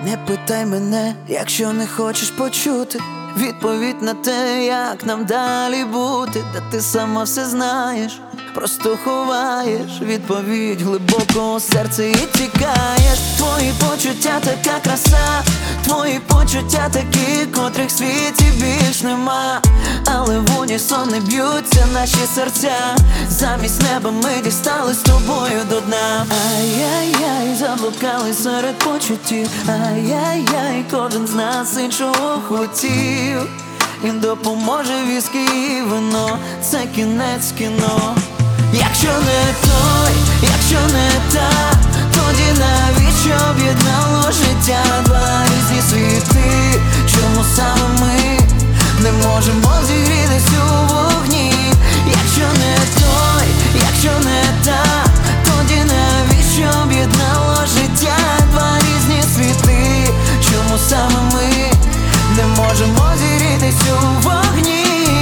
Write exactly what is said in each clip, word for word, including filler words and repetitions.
Не питай мене, якщо не хочеш почути відповідь на те, як нам далі бути. Та ти сама все знаєш, просто ховаєш відповідь глибоко у серці і тікаєш. Твої почуття така краса, твої почуття такі, котрих в світі більш нема. Але в унісон не б'ються наші серця, замість неба ми дістали з тобою до дна. Ай-яй-яй, заблукали серед почуттів. Ай-яй-яй, кожен з нас іншого хотів. І допоможе віскі і вино, це кінець кіно. Якщо не той, якщо не та, тоді навіщо об'єднало життя два різні світи? Чому саме ми не можемо зігрітись у вогні? Якщо не той, якщо не та, тоді навіщо об'єднало життя два різні світи? Чому саме ми не можемо зігрітись у вогні?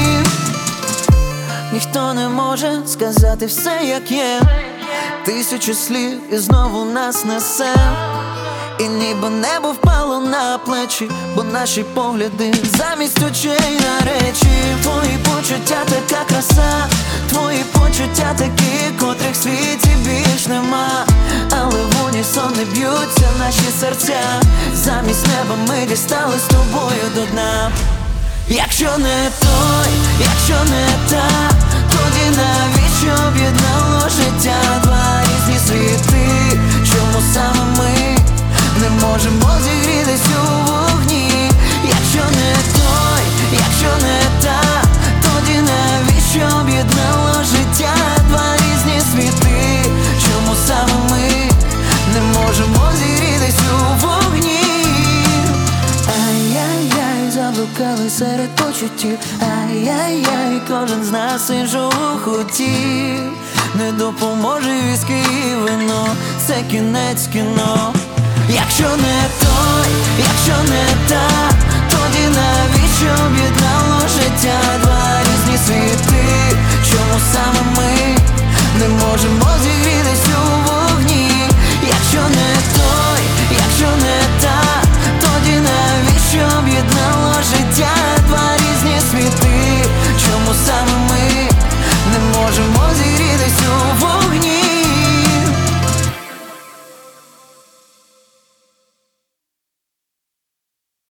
Ніхто не може сказати все як є. Тисячу слів і знову нас несе. І ніби небо впало на плечі, бо наші погляди замість очей на речі. Твої почуття така краса, твої почуття такі, котрих в світі більш нема. Але в унісон не б'ються наші серця, замість неба ми дістали з тобою до дна. Якщо не той, якщо не та, тоді навіщо об'єднало життя два різні світи? Чому саме ми не можемо зігрітись у вогні? Якщо не той, якщо не та, тоді навіщо об'єднало життя два різні світи? Чому саме ми не можемо зігрітись у вогні? Ай-яй-яй, заблукали серед почуттів. Ай-яй-яй, кожен з нас іншого хотів. Не допоможе віскі і вино, це кінець кіно. Якщо не той, якщо не та, тоді навіщо об'єднало життя